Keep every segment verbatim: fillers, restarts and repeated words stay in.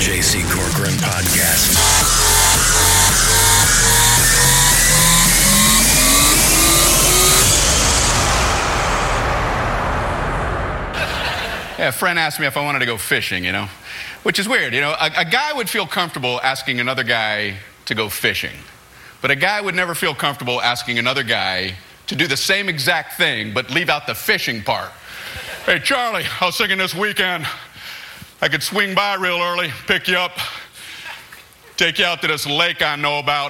J C Corcoran Podcast. Yeah, a friend asked me if I wanted to go fishing, you know, which is weird. You know, a, a guy would feel comfortable asking another guy to go fishing, but a guy would never feel comfortable asking another guy to do the same exact thing, but leave out the fishing part. Hey, Charlie, I was thinking this weekend I could swing by real early, pick you up, take you out to this lake I know about.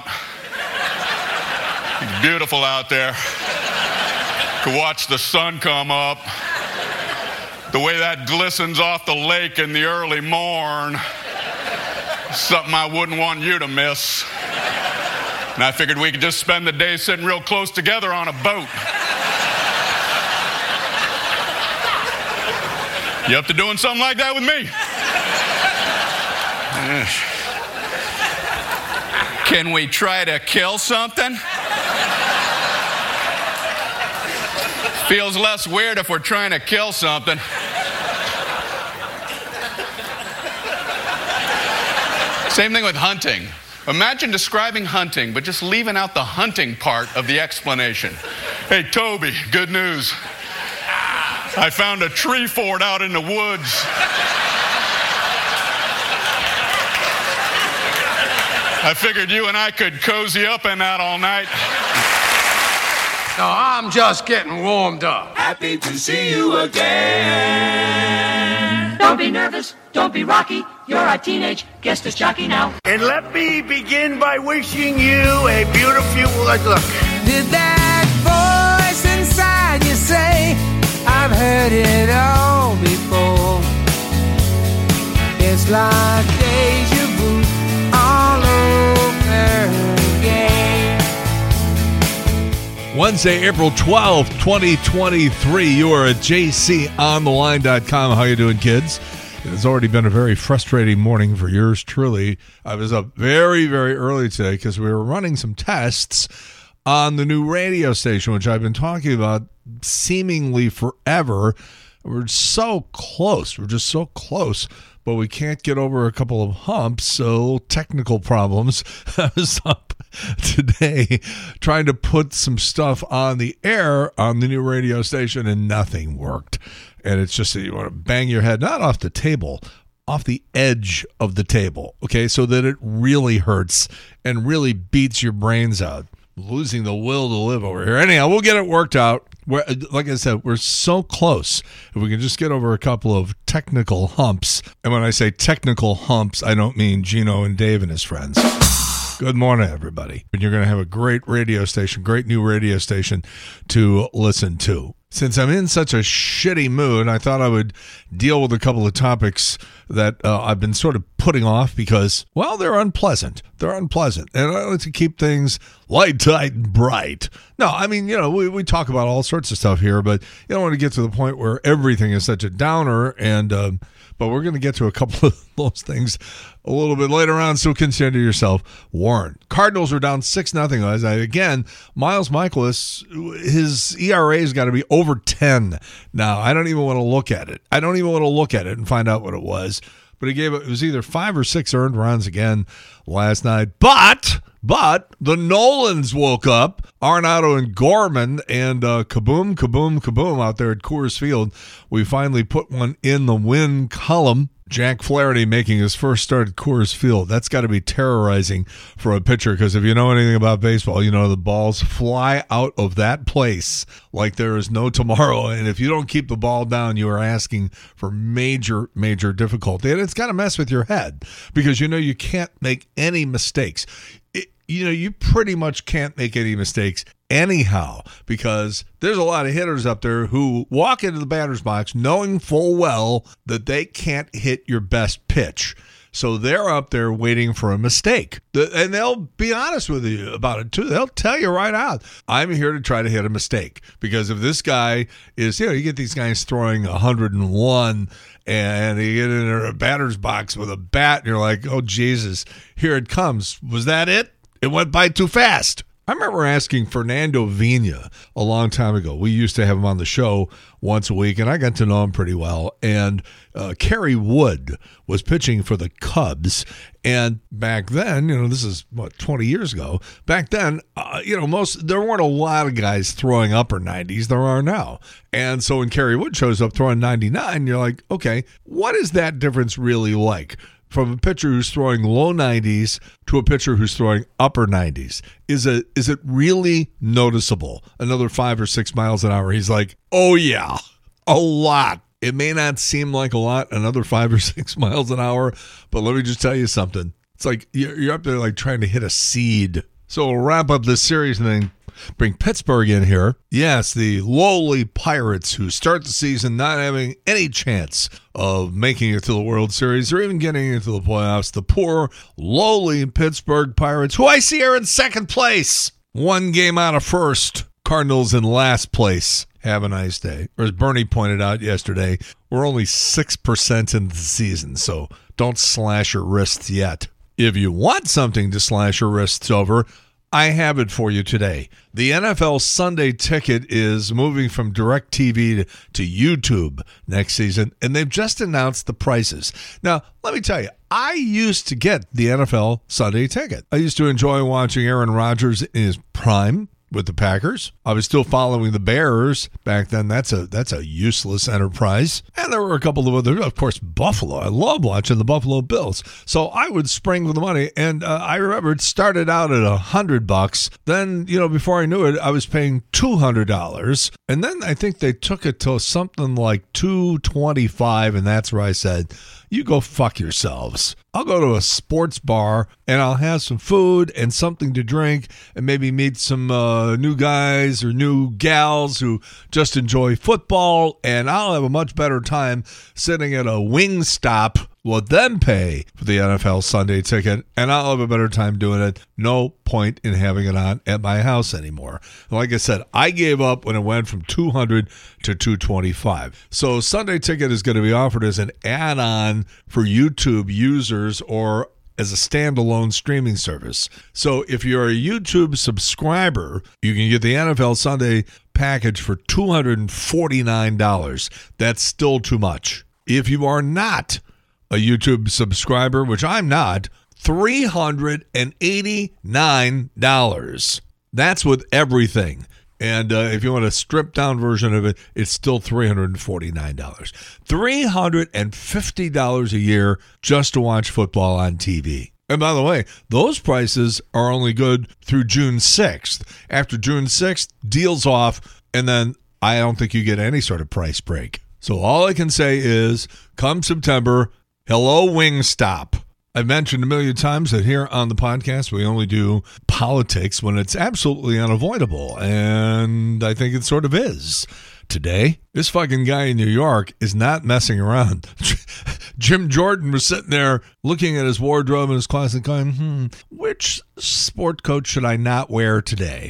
It's beautiful out there. Could watch the sun come up. The way that glistens off the lake in the early morn, something I wouldn't want you to miss. And I figured we could just spend the day sitting real close together on a boat. You up to doing something like that with me? Can we try to kill something? Feels less weird if we're trying to kill something. Same thing with hunting. Imagine describing hunting, but just leaving out the hunting part of the explanation. Hey, Toby, good news. I found a tree fort out in the woods. I figured you and I could cozy up in that all night. No, I'm just getting warmed up. Happy to see you again. Don't be nervous, don't be rocky. You're a teenage guest as jockey now. And let me begin by wishing you a beautiful look. Did that voice inside you say, I've heard it all before? It's like deja vu all over again. Wednesday, April twelfth, twenty twenty-three. You are at j c on the line dot com. How you doing, kids? It has already been a very frustrating morning for yours truly. I was up very, very early today because we were running some tests on the new radio station, which I've been talking about seemingly forever. We're so close. We're just so close, but we can't get over a couple of humps, so technical problems. I was up today trying to put some stuff on the air on the new radio station, and nothing worked. And it's just that you want to bang your head, not off the table, off the edge of the table, okay, so that it really hurts and really beats your brains out. Losing the will to live over here. Anyhow, we'll get it worked out. We're, like I said, we're so close. If we can just get over a couple of technical humps, and when I say technical humps, I don't mean Gino and Dave and his friends. Good morning, everybody. And you're going to have a great radio station, great new radio station to listen to. Since I'm in such a shitty mood, I thought I would deal with a couple of topics that uh, I've been sort of putting off because, well, they're unpleasant. They're unpleasant. And I like to keep things light, tight, and bright. No, I mean, you know, we, we talk about all sorts of stuff here, but you don't want to get to the point where everything is such a downer. And um, but we're going to get to a couple of those things a little bit later on, so consider yourself warned. Cardinals are down six nothing. Again, Miles Michaelis, his E R A has got to be over ten now. I don't even want to look at it. I don't even want to look at it and find out what it was. But he gave it, it was either five or six earned runs again last night. But, but the Nolans woke up. Arenado and Gorman and uh, kaboom, kaboom, kaboom out there at Coors Field. We finally put one in the win column. Jack Flaherty making his first start at Coors Field. That's got to be terrorizing for a pitcher because if you know anything about baseball, you know the balls fly out of that place like there is no tomorrow. And if you don't keep the ball down, you are asking for major, major difficulty. And it's got to mess with your head because you know you can't make any mistakes. It, you know, you pretty much can't make any mistakes anyhow because there's a lot of hitters up there who walk into the batter's box knowing full well that they can't hit your best pitch. So they're up there waiting for a mistake. And they'll be honest with you about it, too. They'll tell you right out, I'm here to try to hit a mistake. Because if this guy is, you know, you get these guys throwing one hundred one and you get in a batter's box with a bat and you're like, oh, Jesus, here it comes. Was that it? It went by too fast. I remember asking Fernando Vina a long time ago. We used to have him on the show once a week, and I got to know him pretty well. And uh, Kerry Wood was pitching for the Cubs. And back then, you know, this is, what, twenty years ago. Back then, uh, you know, most there weren't a lot of guys throwing upper nineties. There are now. And so when Kerry Wood shows up throwing ninety-nine, you're like, okay, what is that difference really like? From a pitcher who's throwing low nineties to a pitcher who's throwing upper nineties. Is it is it really noticeable? Another five or six miles an hour. He's like, oh, yeah, a lot. It may not seem like a lot, another five or six miles an hour, but let me just tell you something. It's like you're up there like trying to hit a seed. So we'll wrap up this series and then bring Pittsburgh in here. Yes, the lowly Pirates who start the season not having any chance of making it to the World Series or even getting into the playoffs. The poor, lowly Pittsburgh Pirates, who I see are in second place. One game out of first. Cardinals in last place. Have a nice day. Or as Bernie pointed out yesterday, we're only six percent into the season, so don't slash your wrists yet. If you want something to slash your wrists over, I have it for you today. The N F L Sunday Ticket is moving from DirecTV to, to YouTube next season, and they've just announced the prices. Now, let me tell you, I used to get the N F L Sunday Ticket. I used to enjoy watching Aaron Rodgers in his prime with the Packers. I was still following the Bears back then. That's a that's a useless enterprise. And there were a couple of other, of course, Buffalo. I love watching the Buffalo Bills. So I would spring for the money. And uh, I remember it started out at a hundred bucks. Then, you know, before I knew it, I was paying two hundred dollars. And then I think they took it to something like two twenty-five. And that's where I said, you go fuck yourselves. I'll go to a sports bar and I'll have some food and something to drink and maybe meet some uh, new guys or new gals who just enjoy football, and I'll have a much better time sitting at a Wingstop, let them pay for the N F L Sunday Ticket, and I'll have a better time doing it. No point in having it on at my house anymore. Like I said, I gave up when it went from two hundred to two twenty-five. So Sunday Ticket is going to be offered as an add-on for YouTube users or as a standalone streaming service. So if you're a YouTube subscriber, you can get the N F L Sunday package for two hundred forty-nine dollars. That's still too much. If you are not a YouTube subscriber, which I'm not, three hundred eighty-nine dollars. That's with everything. And uh, if you want a stripped-down version of it, it's still three hundred forty-nine dollars. three hundred fifty dollars a year just to watch football on T V. And by the way, those prices are only good through June sixth. After June sixth, deal's off, and then I don't think you get any sort of price break. So all I can say is, come September, hello Wingstop. I've mentioned a million times that here on the podcast, we only do politics when it's absolutely unavoidable. And I think it sort of is. Today, this fucking guy in New York is not messing around. Jim Jordan was sitting there looking at his wardrobe in his closet going, hmm, which sport coat should I not wear today?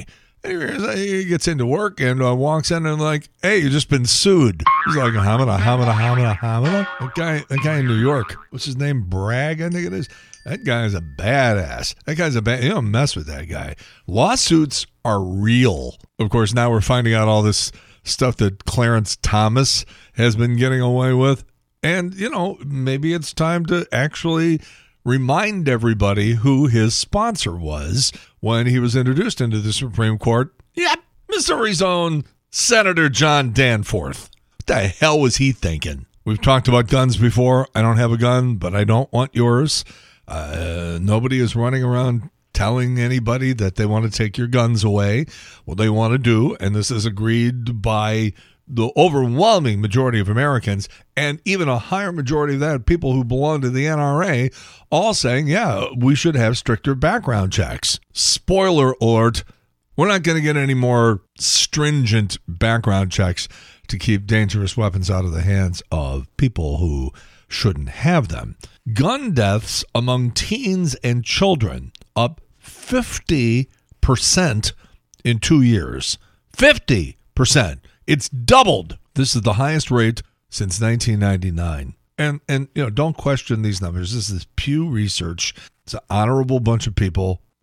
He gets into work and uh, walks in and like, hey, you just been sued. He's like, hamina, hamina, hamina, hamina. That guy, that guy in New York, what's his name? Bragg, I think it is. That guy is a badass. That guy's a bad. You don't mess with that guy. Lawsuits are real. Of course, now we're finding out all this stuff that Clarence Thomas has been getting away with. And, you know, maybe it's time to actually remind everybody who his sponsor was when he was introduced into the Supreme Court. Yep, Missouri's own Senator John Danforth. What the hell was he thinking? We've talked about guns before. I don't have a gun, but I don't want yours. Uh, nobody is running around telling anybody that they want to take your guns away. What they want to do, and this is agreed by the overwhelming majority of Americans, and even a higher majority of that, people who belong to the N R A, all saying, yeah, we should have stricter background checks. Spoiler alert, we're not going to get any more stringent background checks to keep dangerous weapons out of the hands of people who shouldn't have them. Gun deaths among teens and children up fifty percent in two years. fifty percent. It's doubled. This is the highest rate since nineteen ninety-nine. And, and you know, don't question these numbers. This is Pew Research. It's an honorable bunch of people.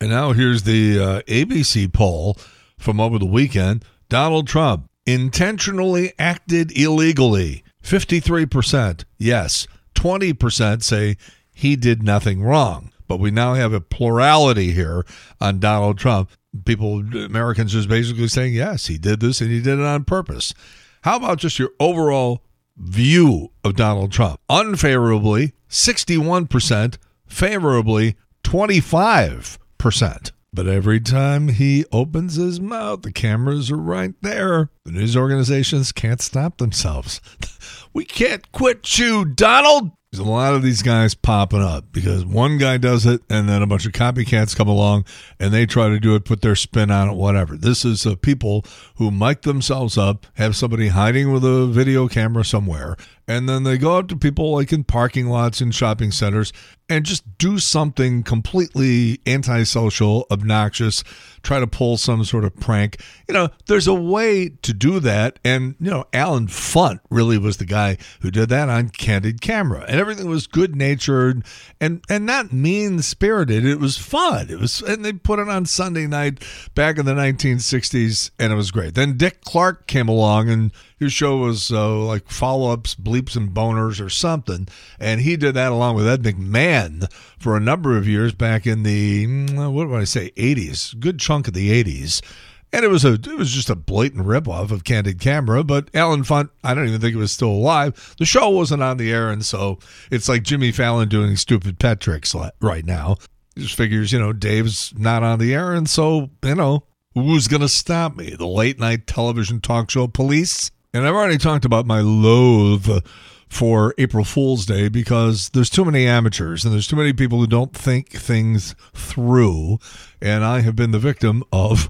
And now here's the uh, A B C poll from over the weekend. Donald Trump intentionally acted illegally. fifty-three percent yes. twenty percent say he did nothing wrong. But we now have a plurality here on Donald Trump. People, Americans just basically saying, yes, he did this and he did it on purpose. How about just your overall view of Donald Trump? Unfavorably, sixty-one percent. Favorably, twenty-five percent. But every time he opens his mouth, the cameras are right there. The news organizations can't stop themselves. We can't quit you, Donald. There's a lot of these guys popping up because one guy does it and then a bunch of copycats come along and they try to do it, put their spin on it, whatever. This is uh, people who mic themselves up, have somebody hiding with a video camera somewhere, and then they go up to people like in parking lots and shopping centers and just do something completely antisocial, obnoxious, try to pull some sort of prank. You know, there's a way to do that. And, you know, Alan Funt really was the guy who did that on Candid Camera. And everything was good-natured and, and not mean-spirited. It was fun. It was, and they put it on Sunday night back in the nineteen sixties, and it was great. Then Dick Clark came along, and his show was uh, like follow-ups, bleeps and boners or something. And he did that along with Ed McMahon for a number of years back in the, what do I say, eighties. Good chunk of the eighties. And it was a it was just a blatant ripoff of Candid Camera. But Alan Funt, I don't even think he was still alive. The show wasn't on the air, and so it's like Jimmy Fallon doing stupid pet tricks right now. He just figures, you know, Dave's not on the air, and so, you know, who's going to stop me? The late-night television talk show police? And I've already talked about my loathe for April Fool's Day because there's too many amateurs and there's too many people who don't think things through. And I have been the victim of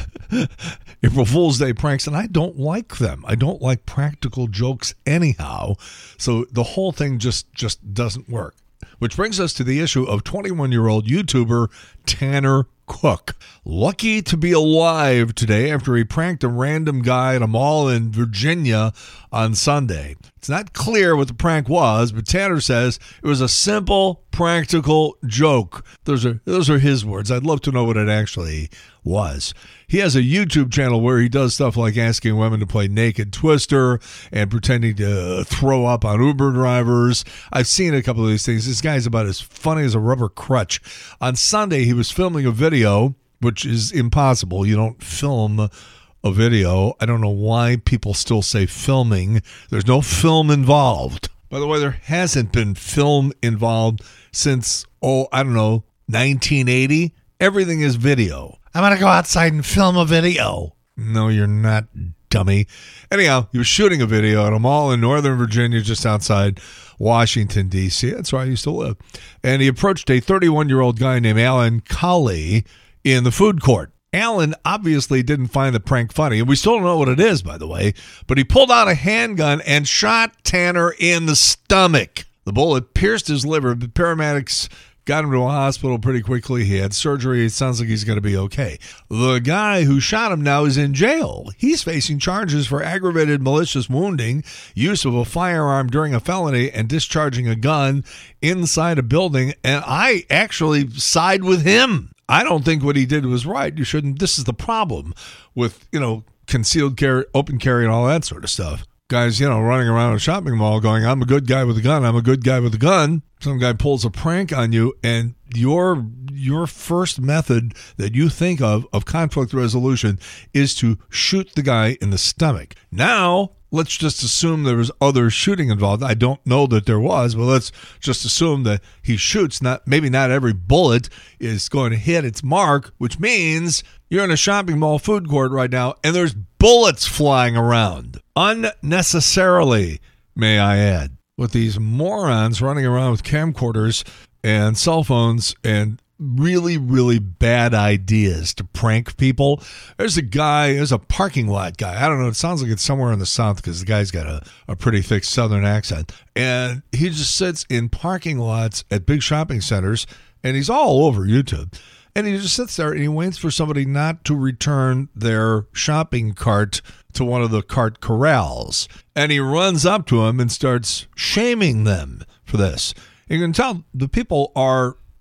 April Fool's Day pranks, and I don't like them. I don't like practical jokes anyhow. So the whole thing just, just doesn't work. Which brings us to the issue of twenty-one-year-old YouTuber Tanner Cook. Lucky to be alive today after he pranked a random guy at a mall in Virginia on Sunday. It's not clear what the prank was, but Tanner says it was a simple, practical joke. Those are those are his words. I'd love to know what it actually was. He has a YouTube channel where he does stuff like asking women to play Naked Twister and pretending to throw up on Uber drivers. I've seen a couple of these things. This guy's about as funny as a rubber crutch. On Sunday, he was filming a video, which is impossible. You don't film a video. I don't know why people still say filming. There's no film involved. By the way, there hasn't been film involved since, oh, I don't know, nineteen eighty. Everything is video. I'm going to go outside and film a video. No, you're not, dummy. Anyhow, he was shooting a video at a mall in Northern Virginia just outside Washington, D C That's where I used to live. And he approached a thirty-one-year-old guy named Alan Colley in the food court. Alan obviously didn't find the prank funny, and we still don't know what it is, by the way, but he pulled out a handgun and shot Tanner in the stomach. The bullet pierced his liver, but paramedics got him to a hospital pretty quickly. He had surgery. It sounds like he's going to be okay. The guy who shot him now is in jail. He's facing charges for aggravated malicious wounding, use of a firearm during a felony, and discharging a gun inside a building, and I actually side with him. I don't think what he did was right. You shouldn't. This is the problem with, you know, concealed carry, open carry, and all that sort of stuff. Guys, you know, running around a shopping mall going, I'm a good guy with a gun. I'm a good guy with a gun. Some guy pulls a prank on you, and your your first method that you think of of conflict resolution is to shoot the guy in the stomach. Now, let's just assume there was other shooting involved. I don't know that there was, but let's just assume that he shoots. Not maybe not every bullet is going to hit its mark, which means you're in a shopping mall food court right now, and there's bullets flying around. Unnecessarily, may I add. With these morons running around with camcorders and cell phones and really, really bad ideas to prank people. There's a guy, there's a parking lot guy. I don't know, it sounds like it's somewhere in the South because the guy's got a, a pretty thick Southern accent. And he just sits in parking lots at big shopping centers, and he's all over YouTube. And he just sits there and he waits for somebody not to return their shopping cart to one of the cart corrals. And he runs up to him and starts shaming them for this. You can tell the people are,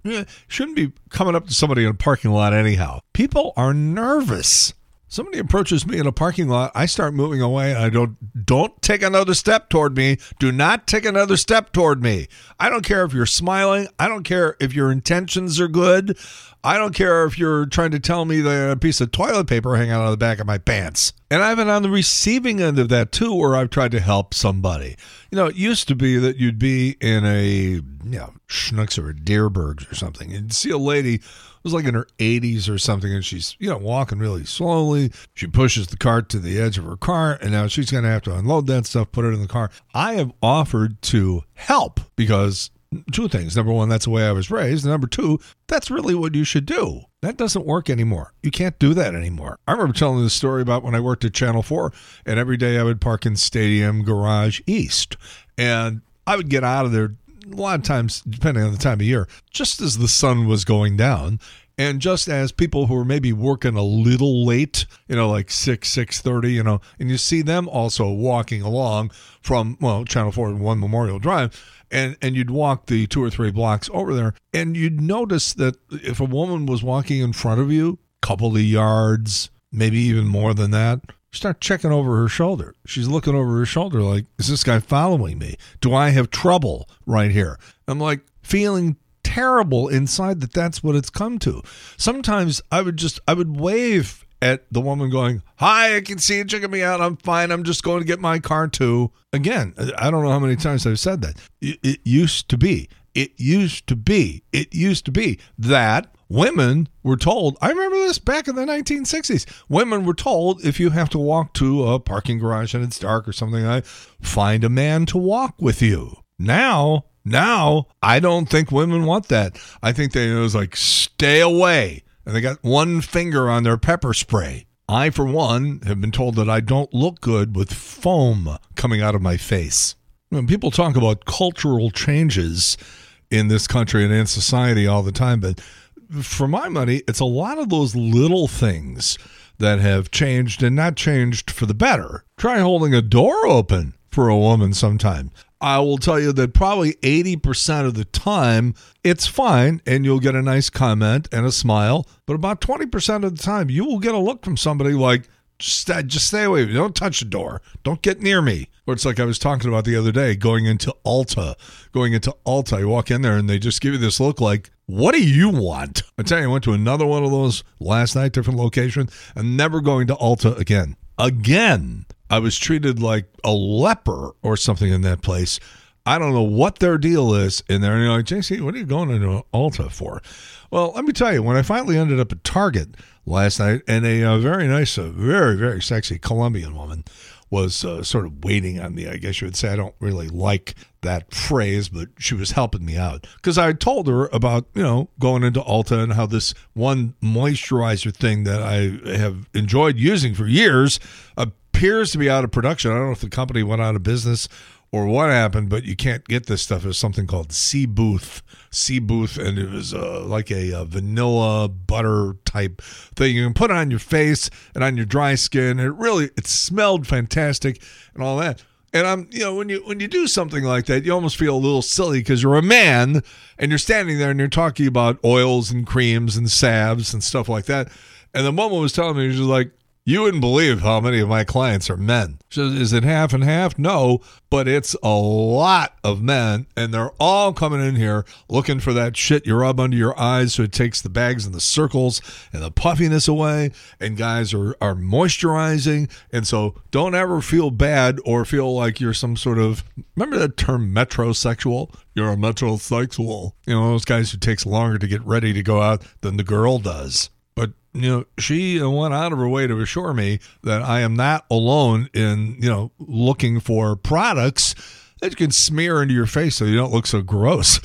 You shouldn't be coming up to somebody in a parking lot anyhow. People are nervous. Somebody approaches me in a parking lot, I start moving away, and I don't, don't take another step toward me. Do not take another step toward me. I don't care if you're smiling. I don't care if your intentions are good. I don't care if you're trying to tell me that a piece of toilet paper hanging out of the back of my pants. And I've been on the receiving end of that, too, where I've tried to help somebody. You know, it used to be that you'd be in a, you know, Schnucks or a Deerbergs or something, and you'd see a lady was like in her eighties or something, and she's, you know, walking really slowly. She pushes the cart to the edge of her car, and now she's going to have to unload that stuff, put it in the car. I have offered to help because two things. Number one, that's the way I was raised. Number two, that's really what you should do. That doesn't work anymore. You can't do that anymore. I remember telling this story about when I worked at Channel four, and every day I would park in Stadium Garage East, and I would get out of there a lot of times, depending on the time of year, just as the sun was going down, and just as people who were maybe working a little late, you know, like six, six thirty, you know, and you see them also walking along from, well, Channel four and one Memorial Drive, and, and you'd walk the two or three blocks over there, and you'd notice that if a woman was walking in front of you, a couple of yards, maybe even more than that, start checking over her shoulder. She's looking over her shoulder like, is this guy following me? Do I have trouble right here? I'm like feeling terrible inside that that's what it's come to. Sometimes I would just, I would wave at the woman going, hi, I can see you checking me out. I'm fine. I'm just going to get my car too. Again, I don't know how many times I've said that. It, it used to be, it used to be, it used to be that women were told, I remember this back in the nineteen sixties, women were told if you have to walk to a parking garage and it's dark or something like that, find a man to walk with you. Now, now, I don't think women want that. I think they, it was like, stay away. And they got one finger on their pepper spray. I, for one, have been told that I don't look good with foam coming out of my face. When people talk about cultural changes in this country and in society all the time, but for my money, it's a lot of those little things that have changed and not changed for the better. Try holding a door open for a woman sometime. I will tell you that probably eighty percent of the time, it's fine, and you'll get a nice comment and a smile. But about twenty percent of the time, you will get a look from somebody like, just, just stay away. Don't touch the door. Don't get near me. Or it's like I was talking about the other day, going into Ulta. Going into Ulta, you walk in there, and they just give you this look like, what do you want? I tell you, I went to another one of those last night, different location, and never going to Ulta again. Again. I was treated like a leper or something in that place. I don't know what their deal is in there. And you're like, J C, what are you going into Ulta for? Well, let me tell you, when I finally ended up at Target last night, and a, a very nice, a very, very sexy Colombian woman was uh, sort of waiting on me, I guess you would say. I don't really like that phrase, but she was helping me out. Because I told her about, you know, going into Ulta and how this one moisturizer thing that I have enjoyed using for years appears to be out of production. I don't know if the company went out of business or what happened, but you can't get this stuff. There's something called Sea Booth, Sea Booth, and it was uh, like a, a vanilla butter type thing. You can put it on your face and on your dry skin. It really, it smelled fantastic and all that. And I'm, you know, when you when you do something like that, you almost feel a little silly because you're a man and you're standing there and you're talking about oils and creams and salves and stuff like that. And the woman was telling me, she was like, you wouldn't believe how many of my clients are men. So is it half and half? No, but it's a lot of men, and they're all coming in here looking for that shit you rub under your eyes so it takes the bags and the circles and the puffiness away, and guys are, are moisturizing, and so don't ever feel bad or feel like you're some sort of, remember that term metrosexual? You're a metrosexual. You know, those guys who takes longer to get ready to go out than the girl does. But, you know, she went out of her way to assure me that I am not alone in, you know, looking for products that you can smear into your face so you don't look so gross.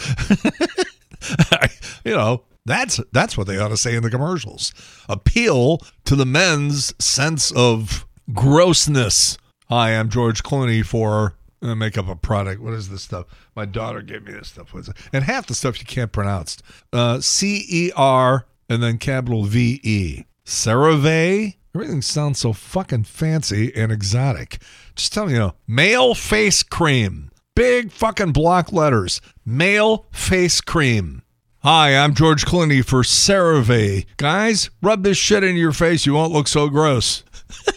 You know, that's that's what they ought to say in the commercials. Appeal to the men's sense of grossness. Hi, I'm George Clooney for uh, make up a product. What is this stuff? My daughter gave me this stuff. What is it? And half the stuff you can't pronounce. Uh, C E R and then capital V E. CeraVe. Everything sounds so fucking fancy and exotic. Just tell me, you know, male face cream. Big fucking block letters. Male face cream. Hi, I'm George Clooney for CeraVe. Guys, rub this shit in your face. You won't look so gross.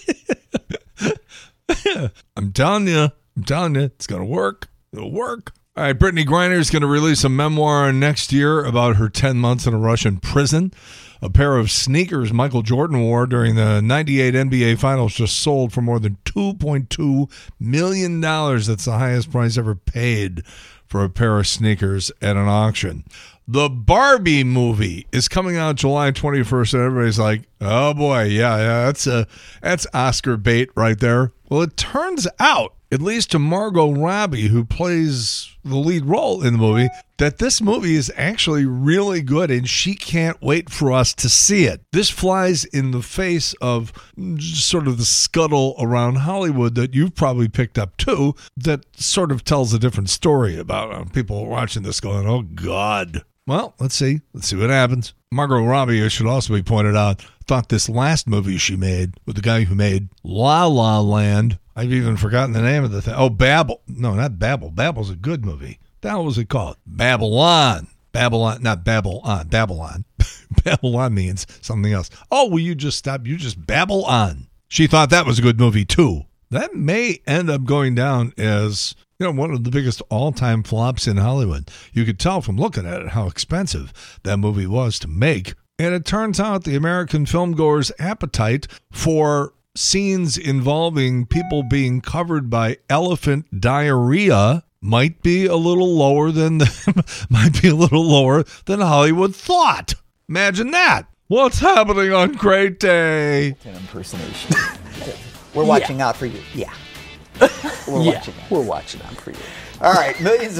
I'm telling you. I'm telling you. It's going to work. It'll work. All right, Brittany Griner is going to release a memoir next year about her ten months in a Russian prison. A pair of sneakers Michael Jordan wore during the ninety-eight N B A Finals just sold for more than two point two million dollars. That's the highest price ever paid for a pair of sneakers at an auction. The Barbie movie is coming out July twenty-first, and everybody's like, oh boy, yeah, yeah, that's a, that's Oscar bait right there. Well, it turns out, at least to Margot Robbie, who plays the lead role in the movie, that this movie is actually really good, and she can't wait for us to see it. This flies in the face of sort of the scuttle around Hollywood that you've probably picked up too, that sort of tells a different story about uh, people watching this going, oh, God. Well, let's see. Let's see what happens. Margot Robbie, it should also be pointed out, thought this last movie she made with the guy who made La La Land, I've even forgotten the name of the thing. Oh, Babel. No, not Babel. Babel's a good movie. The hell was it called? Babylon. Babylon, not Babylon. Babylon. Babylon means something else. Oh, will you just stop? You just babble on. She thought that was a good movie, too. That may end up going down as, you know, one of the biggest all-time flops in Hollywood. You could tell from looking at it how expensive that movie was to make. And it turns out the American filmgoer's appetite for scenes involving people being covered by elephant diarrhea might be a little lower than might be a little lower than Hollywood thought. Imagine that. What's happening on Great Day? An impersonation. We're watching yeah. out for you. Yeah. We're yeah, watching out. We're watching out for you. All right, millions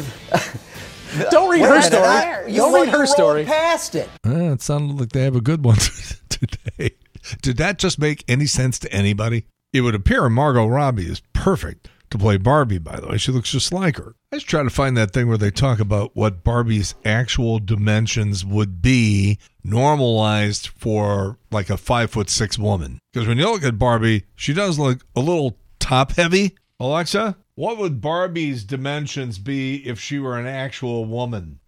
of Don't read Wait her a story. minute, I- Don't you- read her you story. rolled past it. Uh, it sounded like they have a good one today. Did that just make any sense to anybody? It would appear Margot Robbie is perfect to play Barbie, by the way. She looks just like her. I just try to find that thing where they talk about what Barbie's actual dimensions would be normalized for like a five foot six woman. Because when you look at Barbie, she does look a little top heavy. Alexa, what would Barbie's dimensions be if she were an actual woman?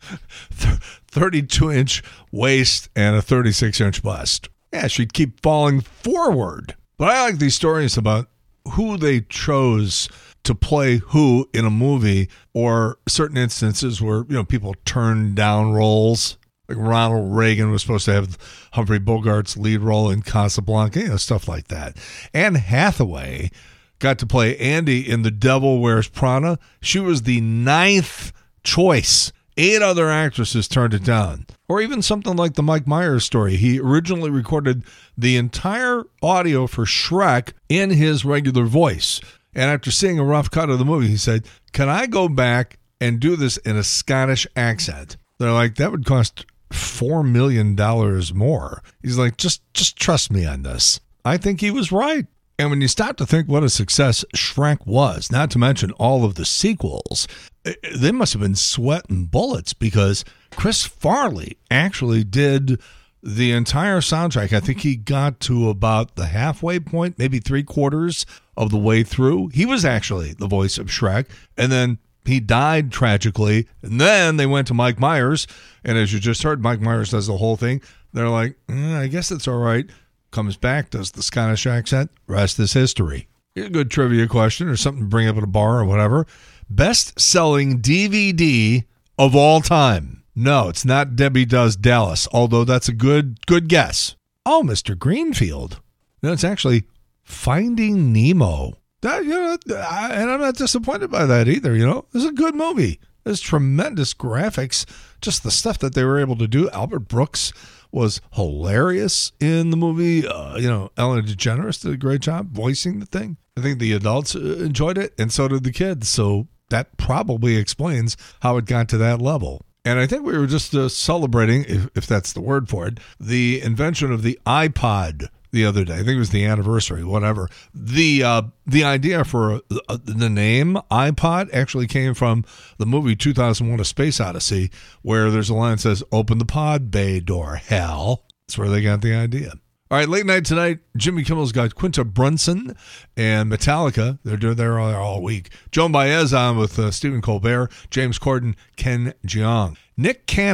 thirty-two inch waist and a thirty-six inch bust. Yeah, she'd keep falling forward. But I like these stories about who they chose to play who in a movie, or certain instances where, you know, people turned down roles. Like Ronald Reagan was supposed to have Humphrey Bogart's lead role in Casablanca, you know, stuff like that. Anne Hathaway got to play Andy in The Devil Wears Prada. She was the ninth choice. Eight other actresses turned it down. Or even something like the Mike Myers story. He originally recorded the entire audio for Shrek in his regular voice. And after seeing a rough cut of the movie, he said, can I go back and do this in a Scottish accent? They're like, that would cost four million dollars more. He's like, just, just trust me on this. I think he was right. And when you start to think what a success Shrek was, not to mention all of the sequels, they must have been sweating bullets, because Chris Farley actually did the entire soundtrack. I think he got to about the halfway point, maybe three quarters of the way through. He was actually the voice of Shrek. And then he died tragically. And then they went to Mike Myers. And as you just heard, Mike Myers does the whole thing. They're like, eh, I guess it's all right. Comes back, does the Scottish accent. Rest is history. Here's a good trivia question or something to bring up at a bar or whatever. Best-selling D V D of all time. No, it's not Debbie Does Dallas, although that's a good good guess. Oh, Mister Greenfield. No, it's actually Finding Nemo. That, you know, I, and I'm not disappointed by that either, you know. It's a good movie. There's tremendous graphics. Just the stuff that they were able to do. Albert Brooks was hilarious in the movie. Uh, you know, Ellen DeGeneres did a great job voicing the thing. I think the adults enjoyed it, and so did the kids. So that probably explains how it got to that level. And I think we were just uh, celebrating, if, if that's the word for it, the invention of the iPod the other day. I think it was the anniversary, whatever. The uh, the idea for uh, the name iPod actually came from the movie two thousand one: A Space Odyssey, where there's a line that says, open the pod bay door, hell. That's where they got the idea. All right, late night tonight, Jimmy Kimmel's got Quinta Brunson and Metallica. They're doing there all week. Joan Baez on with uh, Stephen Colbert, James Corden, Ken Jeong. Nick Cannon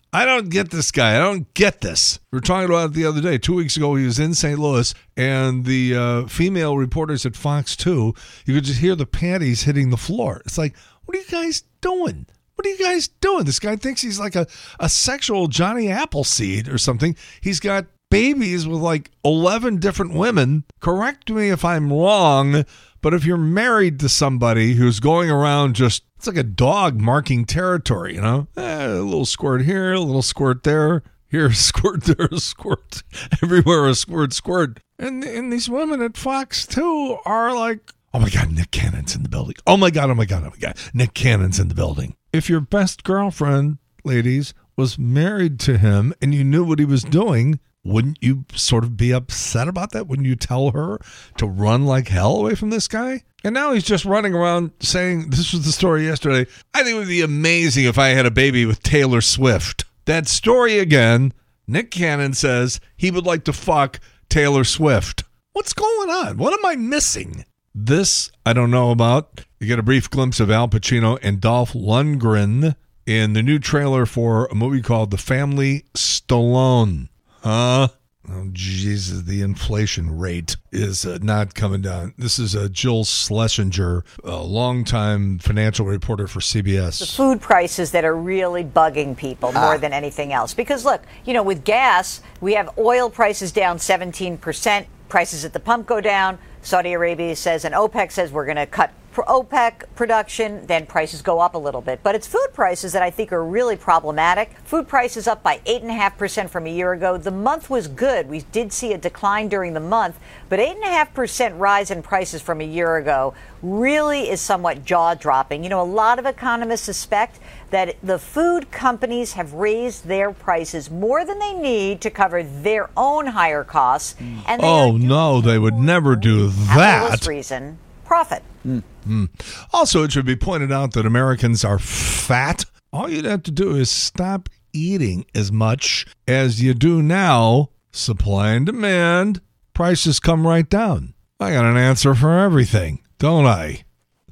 I don't get this guy. I don't get this. We were talking about it the other day. Two weeks ago, he was in Saint Louis, and the uh, female reporters at Fox two, you could just hear the panties hitting the floor. It's like, what are you guys doing? What are you guys doing? This guy thinks he's like a, a sexual Johnny Appleseed or something. He's got babies with like eleven different women. Correct me if I'm wrong, but if you're married to somebody who's going around just, it's like a dog marking territory, you know? Eh, a little squirt here, a little squirt there. Here, a squirt, there, a squirt. Everywhere, a squirt, squirt. And, and these women at Fox two are like, oh my God, Nick Cannon's in the building. Oh my God, oh my God, oh my God, Nick Cannon's in the building. If your best girlfriend, ladies, was married to him and you knew what he was doing, wouldn't you sort of be upset about that? Wouldn't you tell her to run like hell away from this guy? And now he's just running around saying, this was the story yesterday, I think it would be amazing if I had a baby with Taylor Swift. That story again, Nick Cannon says he would like to fuck Taylor Swift. What's going on? What am I missing? This I don't know about. You get a brief glimpse of Al Pacino and Dolph Lundgren in the new trailer for a movie called The Family Stallone. Huh? Oh, Jesus, the inflation rate is uh, not coming down. This is uh, Jill Schlesinger, a longtime financial reporter for C B S. The food prices that are really bugging people more ah. than anything else. Because, look, you know, with gas, we have oil prices down seventeen percent. Prices at the pump go down. Saudi Arabia says, and OPEC says, we're going to cut OPEC production, then prices go up a little bit. But it's food prices that I think are really problematic. Food prices up by eight point five percent from a year ago. The month was good. We did see a decline during the month, but eight point five percent rise in prices from a year ago really is somewhat jaw-dropping. You know, a lot of economists suspect that the food companies have raised their prices more than they need to cover their own higher costs. And they oh, no, they would never do that. For this reason, profit. Mm. Mm. Also, it should be pointed out that Americans are fat. All you'd have to do is stop eating as much as you do now. Supply and demand. Prices come right down. I got an answer for everything, don't I?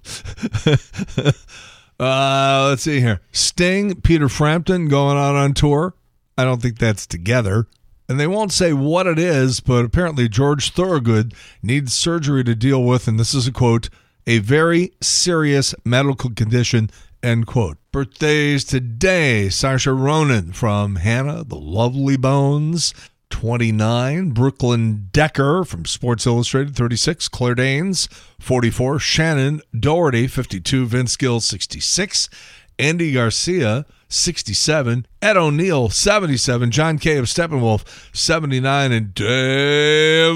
uh, let's see here. Sting, Peter Frampton going out on tour. I don't think that's together. And they won't say what it is, but apparently George Thorogood needs surgery to deal with, and this is a quote, a very serious medical condition, end quote. Birthdays today, Saoirse Ronan from Hannah, The Lovely Bones, twenty-nine. Brooklyn Decker from Sports Illustrated, thirty-six. Claire Danes, forty-four. Shannon Doherty, fifty-two. Vince Gill, sixty-six. Andy Garcia, sixty-seven. Ed O'Neill, seventy-seven. John Kay of Steppenwolf, seventy-nine. And David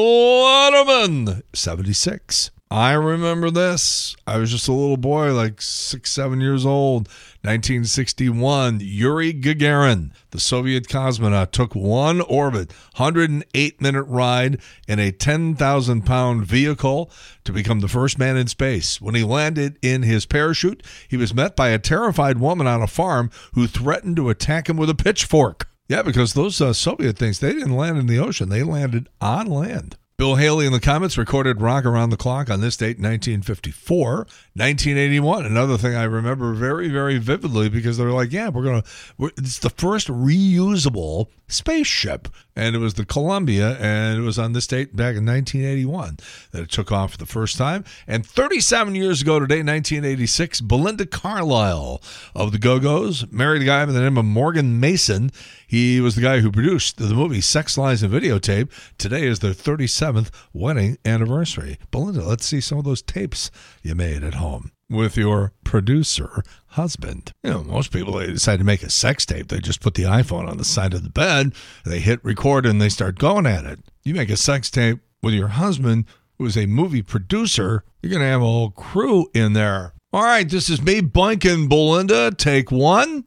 Letterman, seventy-six. I remember this. I was just a little boy, like six, seven years old. nineteen sixty-one, Yuri Gagarin, the Soviet cosmonaut, took one orbit, one hundred eight minute ride in a ten thousand pound vehicle to become the first man in space. When he landed in his parachute, he was met by a terrified woman on a farm who threatened to attack him with a pitchfork. Yeah, because those uh, Soviet things, they didn't land in the ocean. They landed on land. Bill Haley in the comments recorded Rock Around the Clock on this date, nineteen fifty-four. nineteen eighty-one, another thing I remember very, very vividly because they were like, yeah, we're going to, it's the first reusable spaceship. And it was the Columbia, and it was on this date back in nineteen eighty-one that it took off for the first time. And thirty-seven years ago today, nineteen eighty-six, Belinda Carlisle of the Go-Go's married a guy by the name of Morgan Mason. He was the guy who produced the movie Sex, Lies, and Videotape. Today is their thirty-seventh wedding anniversary. Belinda, let's see some of those tapes you made at home with your producer husband. You know, most people, they decide to make a sex tape. They just put the iPhone on the side of the bed, they hit record, and they start going at it. You make a sex tape with your husband, who is a movie producer, you're going to have a whole crew in there. All right, this is me, Boinkin' Belinda. Take one,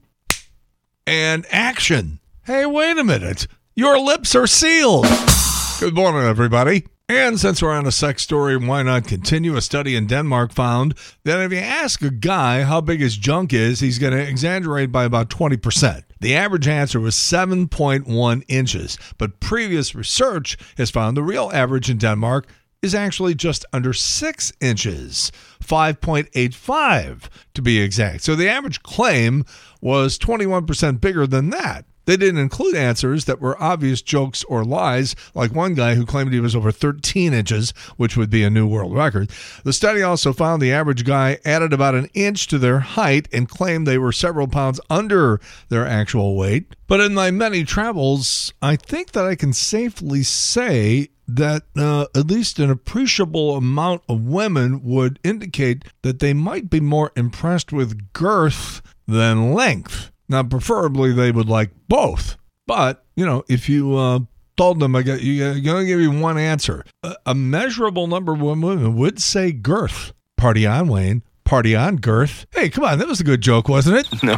and action. Hey, wait a minute. Your lips are sealed. Good morning, everybody. And since we're on a sex story, why not continue? A study in Denmark found that if you ask a guy how big his junk is, he's going to exaggerate by about twenty percent. The average answer was seven point one inches. But previous research has found the real average in Denmark is actually just under six inches, five point eight five to be exact. So the average claim was twenty-one percent bigger than that. They didn't include answers that were obvious jokes or lies, like one guy who claimed he was over thirteen inches, which would be a new world record. The study also found the average guy added about an inch to their height and claimed they were several pounds under their actual weight. But in my many travels, I think that I can safely say that uh, at least an appreciable amount of women would indicate that they might be more impressed with girth than length. Now, preferably, they would like both. But, you know, if you uh, told them, I got, you, you're going to give you one answer, a, a measurable number of women would say girth. Party on, Wayne. Party on, girth. Hey, come on. That was a good joke, wasn't it? No.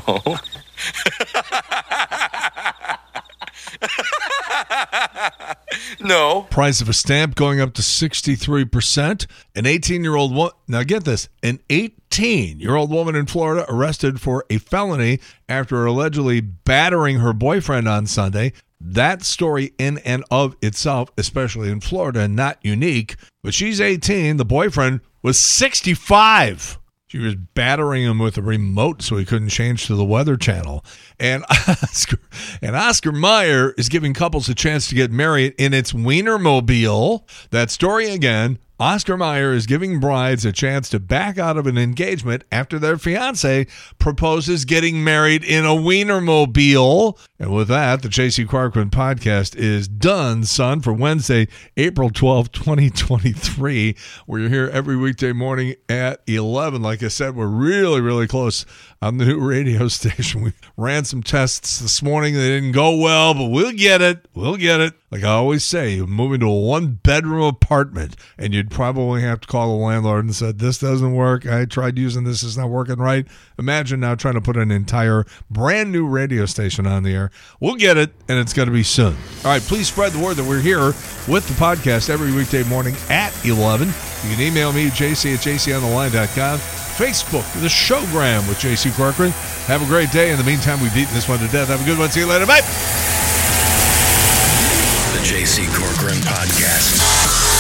No. Price of a stamp going up to sixty-three percent. An eighteen-year-old woman, now get this, an eighteen-year-old woman in Florida arrested for a felony after allegedly battering her boyfriend on Sunday. That story in and of itself, especially in Florida, not unique. But she's eighteen. The boyfriend was sixty-five. She was battering him with a remote so he couldn't change to the Weather Channel. And Oscar, and Oscar Mayer is giving couples a chance to get married in its Wienermobile. That story again. Oscar Mayer is giving brides a chance to back out of an engagement after their fiance proposes getting married in a Wienermobile. And with that, the J C Corcoran podcast is done, son, for Wednesday, April twelfth, twenty twenty-three. We're here every weekday morning at eleven. Like I said, we're really, really close on the new radio station. We ran some tests this morning. They didn't go well, but we'll get it. We'll get it. Like I always say, you move into a one-bedroom apartment, and you'd probably have to call the landlord and said, this doesn't work. I tried using this. It's not working right. Imagine now trying to put an entire brand-new radio station on the air. We'll get it, and it's going to be soon. All right, please spread the word that we're here with the podcast every weekday morning at eleven. You can email me, j c at j c on the line dot com. Facebook, the Showgram with J C Corcoran. Have a great day. In the meantime, we've beaten this one to death. Have a good one. See you later. Bye. The J C Corcoran Podcast.